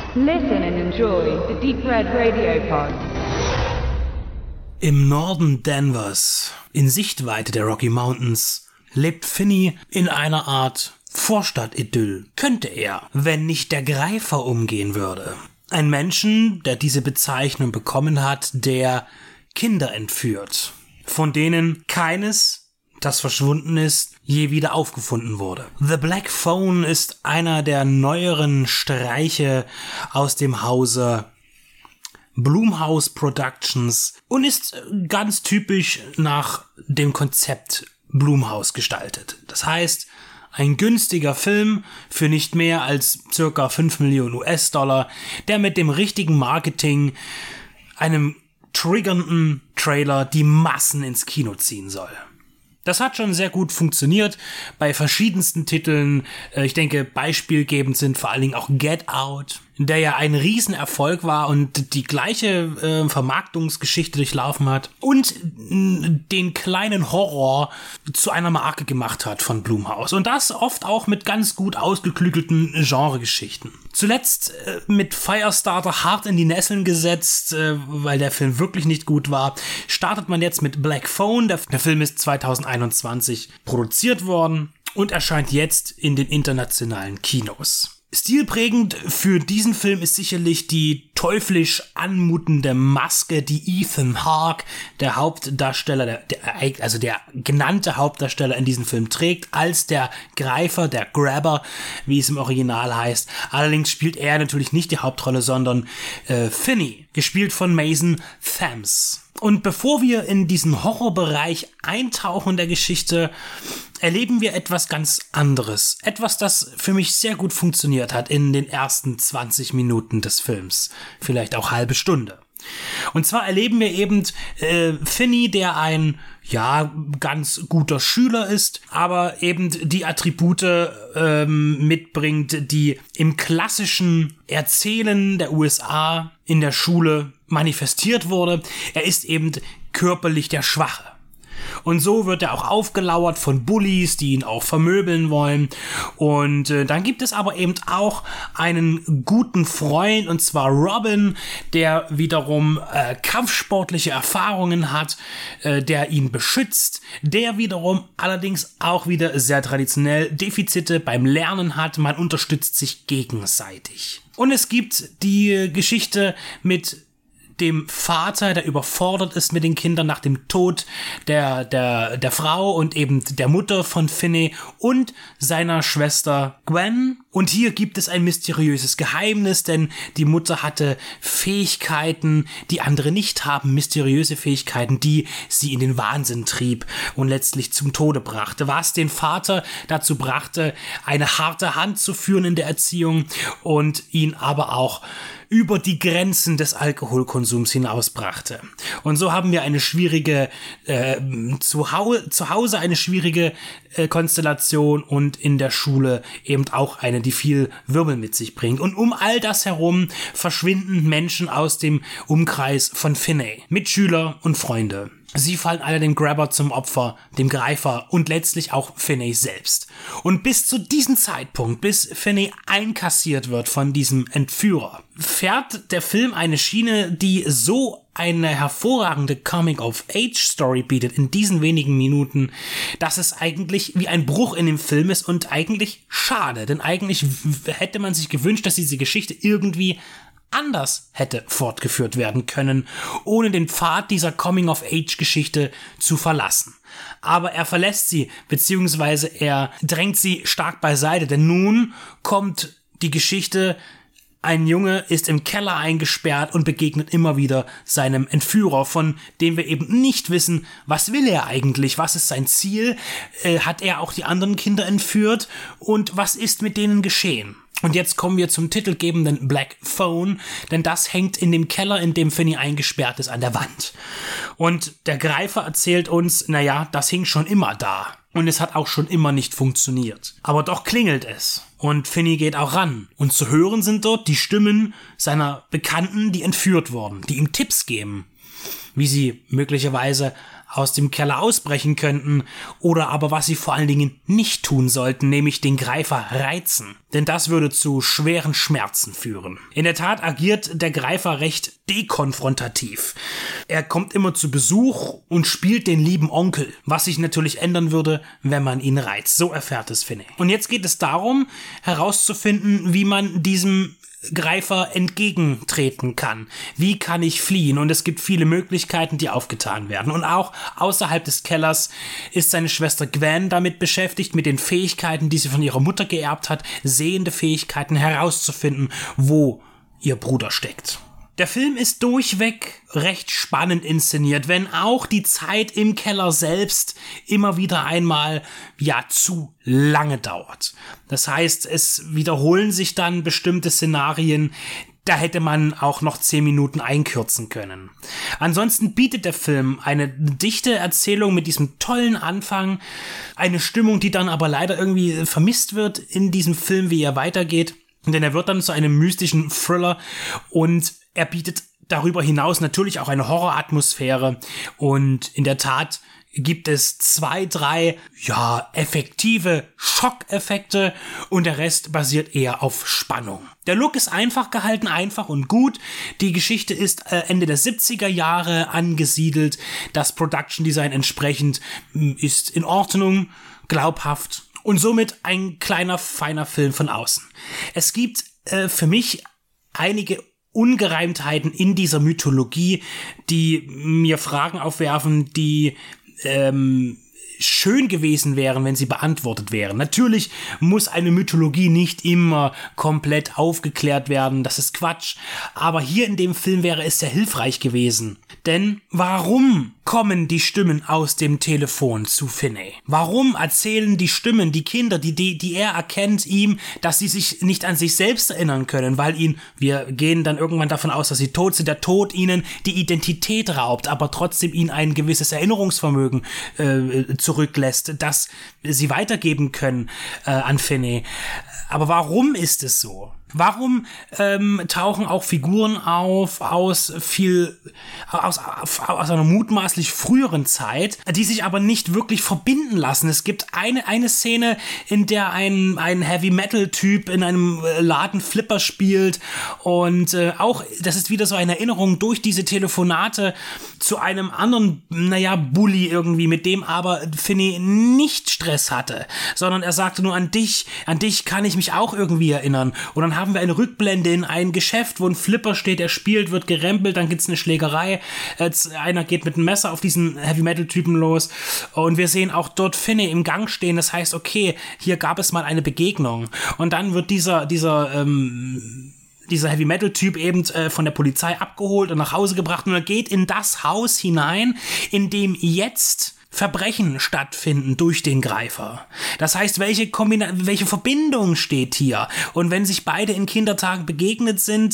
Listen and enjoy the Deep Red Radio Pod. Im Norden Denvers, in Sichtweite der Rocky Mountains, lebt Finney in einer Art Vorstadt-Idyll. Könnte er, wenn nicht der Greifer umgehen würde. Ein Menschen, der diese Bezeichnung bekommen hat, der Kinder entführt, von denen keines, das verschwunden ist, je wieder aufgefunden wurde. The Black Phone ist einer der neueren Streiche aus dem Hause Blumhouse Productions und ist ganz typisch nach dem Konzept Blumhouse gestaltet. Das heißt, ein günstiger Film für nicht mehr als ca. 5 Millionen US-Dollar, der mit dem richtigen Marketing, einem triggernden Trailer, die Massen ins Kino ziehen soll. Das hat schon sehr gut funktioniert bei verschiedensten Titeln. Ich denke, beispielgebend sind vor allen Dingen auch Get Out, der ja ein Riesenerfolg war und die gleiche Vermarktungsgeschichte durchlaufen hat und den kleinen Horror zu einer Marke gemacht hat von Blumhouse. Und das oft auch mit ganz gut ausgeklügelten Genregeschichten. Zuletzt mit Firestarter hart in die Nesseln gesetzt, weil der Film wirklich nicht gut war, startet man jetzt mit Black Phone. Der Film ist 2021 produziert worden und erscheint jetzt in den internationalen Kinos. Stilprägend für diesen Film ist sicherlich die teuflisch anmutende Maske, die Ethan Hawke, der Hauptdarsteller, der genannte Hauptdarsteller in diesem Film trägt, als der Greifer, der Grabber, wie es im Original heißt. Allerdings spielt er natürlich nicht die Hauptrolle, sondern Finney, gespielt von Mason Thames. Und bevor wir in diesen Horrorbereich eintauchen der Geschichte, erleben wir etwas ganz anderes. Etwas, das für mich sehr gut funktioniert hat in den ersten 20 Minuten des Films. Vielleicht auch halbe Stunde. Und zwar erleben wir eben Finney, der ein ganz guter Schüler ist, aber eben die Attribute mitbringt, die im klassischen Erzählen der USA in der Schule manifestiert wurde. Er ist eben körperlich der Schwache. Und so wird er auch aufgelauert von Bullies, die ihn auch vermöbeln wollen. Und dann gibt es aber eben auch einen guten Freund, und zwar Robin, der wiederum kampfsportliche Erfahrungen hat, der ihn beschützt, der wiederum allerdings auch wieder sehr traditionell Defizite beim Lernen hat. Man unterstützt sich gegenseitig. Und es gibt die Geschichte mit dem Vater, der überfordert ist mit den Kindern nach dem Tod der Frau und eben der Mutter von Finney und seiner Schwester Gwen. Und hier gibt es ein mysteriöses Geheimnis, denn die Mutter hatte Fähigkeiten, die andere nicht haben, mysteriöse Fähigkeiten, die sie in den Wahnsinn trieb und letztlich zum Tode brachte, was den Vater dazu brachte, eine harte Hand zu führen in der Erziehung und ihn aber auch über die Grenzen des Alkoholkonsums hinausbrachte. Und so haben wir eine schwierige, zu Hause eine schwierige Konstellation und in der Schule eben auch eine, die viel Wirbel mit sich bringt. Und um all das herum verschwinden Menschen aus dem Umkreis von Finney, Mitschüler und Freunde. Sie fallen alle dem Grabber zum Opfer, dem Greifer und letztlich auch Finney selbst. Und bis zu diesem Zeitpunkt, bis Finney einkassiert wird von diesem Entführer, fährt der Film eine Schiene, die so eine hervorragende Coming-of-Age-Story bietet in diesen wenigen Minuten, dass es eigentlich wie ein Bruch in dem Film ist und eigentlich schade, denn eigentlich hätte man sich gewünscht, dass diese Geschichte irgendwie anders hätte fortgeführt werden können, ohne den Pfad dieser Coming-of-Age-Geschichte zu verlassen. Aber er verlässt sie, beziehungsweise er drängt sie stark beiseite, denn nun kommt die Geschichte: Ein Junge ist im Keller eingesperrt und begegnet immer wieder seinem Entführer, von dem wir eben nicht wissen, was will er eigentlich, was ist sein Ziel, hat er auch die anderen Kinder entführt und was ist mit denen geschehen? Und jetzt kommen wir zum titelgebenden Black Phone, denn das hängt in dem Keller, in dem Finney eingesperrt ist, an der Wand. Und der Greifer erzählt uns, das hing schon immer da. Und es hat auch schon immer nicht funktioniert. Aber doch klingelt es. Und Finney geht auch ran. Und zu hören sind dort die Stimmen seiner Bekannten, die entführt wurden, die ihm Tipps geben, wie sie möglicherweise aus dem Keller ausbrechen könnten oder aber was sie vor allen Dingen nicht tun sollten, nämlich den Greifer reizen. denn das würde zu schweren Schmerzen führen. In der Tat agiert der Greifer recht dekonfrontativ. Er kommt immer zu Besuch und spielt den lieben Onkel, was sich natürlich ändern würde, wenn man ihn reizt. So erfährt es Finney. Und jetzt geht es darum, herauszufinden, wie man diesem Greifer entgegentreten kann. Wie kann ich fliehen? Und es gibt viele Möglichkeiten, die aufgetan werden. Und auch außerhalb des Kellers ist seine Schwester Gwen damit beschäftigt, mit den Fähigkeiten, die sie von ihrer Mutter geerbt hat, sehende Fähigkeiten herauszufinden, wo ihr Bruder steckt. Der Film ist durchweg recht spannend inszeniert, wenn auch die Zeit im Keller selbst immer wieder einmal, zu lange dauert. Das heißt, es wiederholen sich dann bestimmte Szenarien, da hätte man auch noch 10 Minuten einkürzen können. Ansonsten bietet der Film eine dichte Erzählung mit diesem tollen Anfang, eine Stimmung, die dann aber leider irgendwie vermisst wird in diesem Film, wie er weitergeht. Denn er wird dann zu einem mystischen Thriller und er bietet darüber hinaus natürlich auch eine Horroratmosphäre. Und in der Tat gibt es 2, 3, effektive Schockeffekte und der Rest basiert eher auf Spannung. Der Look ist einfach gehalten, einfach und gut. Die Geschichte ist Ende der 70er Jahre angesiedelt. Das Production Design entsprechend ist in Ordnung, glaubhaft. Und somit ein kleiner, feiner Film von außen. Es gibt für mich einige Ungereimtheiten in dieser Mythologie, die mir Fragen aufwerfen, die schön gewesen wären, wenn sie beantwortet wären. Natürlich muss eine Mythologie nicht immer komplett aufgeklärt werden, das ist Quatsch. Aber hier in dem Film wäre es sehr hilfreich gewesen. Denn warum kommen die Stimmen aus dem Telefon zu Finney? Warum erzählen die Stimmen, die Kinder, die er erkennt, ihm, dass sie sich nicht an sich selbst erinnern können, weil wir gehen dann irgendwann davon aus, dass sie tot sind, der Tod ihnen die Identität raubt, aber trotzdem ihnen ein gewisses Erinnerungsvermögen zurücklässt, das sie weitergeben können an Finney. Aber warum ist es so? Warum tauchen auch Figuren auf aus einer mutmaßlich früheren Zeit, die sich aber nicht wirklich verbinden lassen? Es gibt eine Szene, in der ein Heavy-Metal-Typ in einem Laden Flipper spielt und auch, das ist wieder so eine Erinnerung durch diese Telefonate zu einem anderen, Bully irgendwie, mit dem aber Finney nicht Stress hatte, sondern er sagte nur, an dich kann ich mich auch irgendwie erinnern. Und dann haben wir eine Rückblende in ein Geschäft, wo ein Flipper steht, er spielt, wird gerempelt, dann gibt's eine Schlägerei, einer geht mit einem Messer auf diesen Heavy-Metal-Typen los und wir sehen auch dort Finney im Gang stehen, das heißt, okay, hier gab es mal eine Begegnung und dann wird dieser Heavy-Metal-Typ eben von der Polizei abgeholt und nach Hause gebracht und er geht in das Haus hinein, in dem jetzt Verbrechen stattfinden durch den Greifer. Das heißt, welche Verbindung steht hier? Und wenn sich beide in Kindertagen begegnet sind,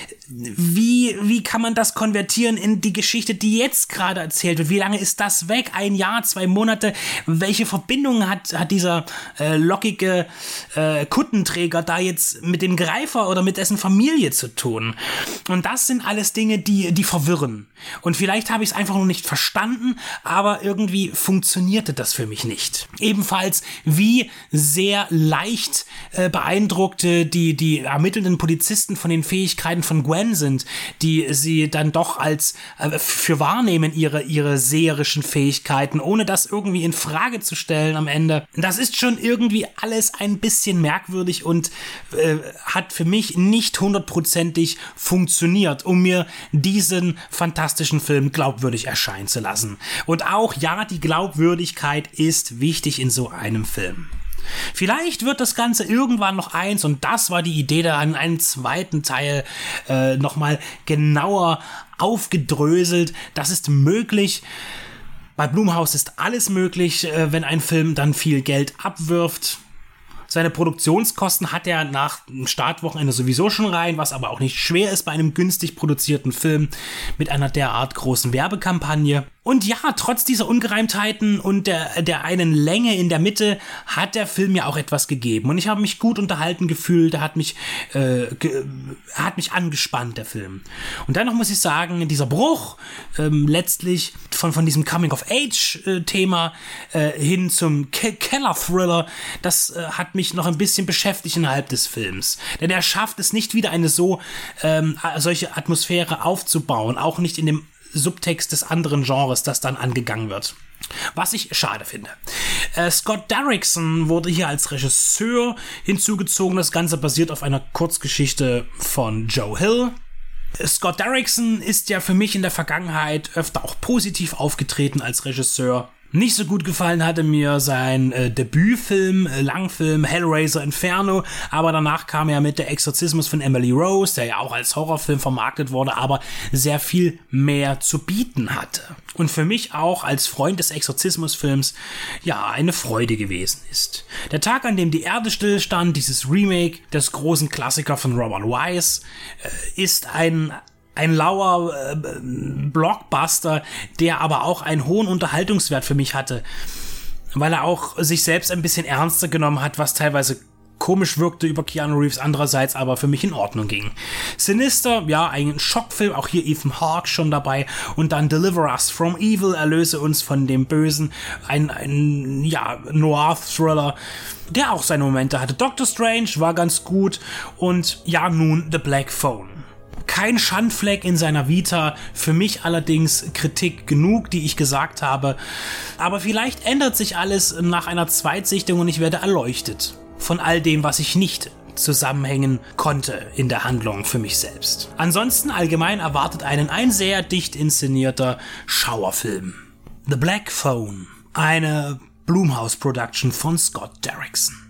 wie kann man das konvertieren in die Geschichte, die jetzt gerade erzählt wird? Wie lange ist das weg? 1 Jahr, 2 Monate? Welche Verbindung hat dieser lockige Kuttenträger da jetzt mit dem Greifer oder mit dessen Familie zu tun? Und das sind alles Dinge, die verwirren. Und vielleicht habe ich es einfach noch nicht verstanden, aber irgendwie funktionierte das für mich nicht. Ebenfalls, wie sehr leicht beeindruckt die ermittelnden Polizisten von den Fähigkeiten von Gwen sind, die sie dann doch als für wahrnehmen, ihre seherischen Fähigkeiten, ohne das irgendwie in Frage zu stellen am Ende. Das ist schon irgendwie alles ein bisschen merkwürdig und hat für mich nicht 100%ig funktioniert, um mir diesen fantastischen Film glaubwürdig erscheinen zu lassen. Und auch, die Glaubwürdigkeit ist wichtig in so einem Film. Vielleicht wird das Ganze irgendwann noch eins, und das war die Idee da, an einen zweiten Teil nochmal genauer aufgedröselt. Das ist möglich. Bei Blumhouse ist alles möglich, wenn ein Film dann viel Geld abwirft. Seine Produktionskosten hat er nach dem Startwochenende sowieso schon rein, was aber auch nicht schwer ist bei einem günstig produzierten Film mit einer derart großen Werbekampagne. Und ja, trotz dieser Ungereimtheiten und der einen Länge in der Mitte hat der Film ja auch etwas gegeben. Und ich habe mich gut unterhalten gefühlt, er hat mich angespannt, der Film. Und dennoch muss ich sagen, dieser Bruch letztlich von diesem Coming-of-Age-Thema hin zum Keller-Thriller, das hat mich noch ein bisschen beschäftigt innerhalb des Films. Denn er schafft es nicht wieder, eine solche Atmosphäre aufzubauen, auch nicht in dem Subtext des anderen Genres, das dann angegangen wird. Was ich schade finde. Scott Derrickson wurde hier als Regisseur hinzugezogen. Das Ganze basiert auf einer Kurzgeschichte von Joe Hill. Scott Derrickson ist ja für mich in der Vergangenheit öfter auch positiv aufgetreten als Regisseur. Nicht so gut gefallen hatte mir sein Debütfilm, Langfilm Hellraiser Inferno, aber danach kam er mit Der Exorzismus von Emily Rose, der ja auch als Horrorfilm vermarktet wurde, aber sehr viel mehr zu bieten hatte. Und für mich auch als Freund des Exorzismusfilms ja eine Freude gewesen ist. Der Tag, an dem die Erde stillstand, dieses Remake des großen Klassiker von Robert Wise, ist ein lauer Blockbuster, der aber auch einen hohen Unterhaltungswert für mich hatte, weil er auch sich selbst ein bisschen ernster genommen hat, was teilweise komisch wirkte über Keanu Reeves, andererseits aber für mich in Ordnung ging. Sinister, ja, ein Schockfilm, auch hier Ethan Hawke schon dabei, und dann Deliver Us from Evil, erlöse uns von dem Bösen, ein Noir-Thriller, der auch seine Momente hatte. Doctor Strange war ganz gut und ja, nun The Black Phone. Kein Schandfleck in seiner Vita, für mich allerdings Kritik genug, die ich gesagt habe. Aber vielleicht ändert sich alles nach einer Zweitsichtung und ich werde erleuchtet von all dem, was ich nicht zusammenhängen konnte in der Handlung für mich selbst. Ansonsten allgemein erwartet einen ein sehr dicht inszenierter Schauerfilm. The Black Phone, eine Blumhouse-Production von Scott Derrickson.